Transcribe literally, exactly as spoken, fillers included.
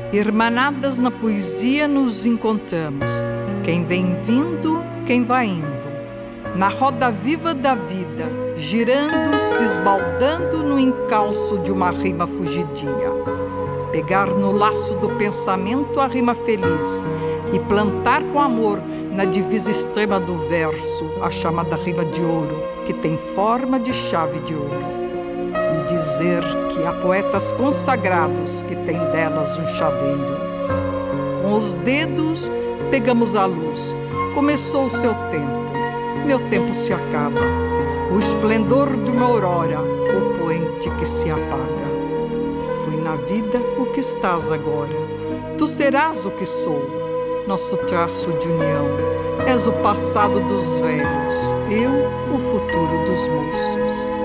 Irmanadas na poesia nos encontramos, quem vem vindo, quem vai indo, na roda viva da vida, girando, se esbaldando no encalço de uma rima fugidia. Pegar no laço do pensamento a rima feliz e plantar com amor na divisa extrema do verso a chamada rima de ouro, que tem forma de chave de ouro. E dizer que há poetas consagrados que têm delas um chaveiro. Com os dedos pegamos a luz, começou o seu tempo, meu tempo se acaba. O esplendor de uma aurora, o poente que se apaga. Fui na vida o que estás agora, tu serás o que sou, nosso traço de união. És o passado dos velhos, eu o futuro dos moços.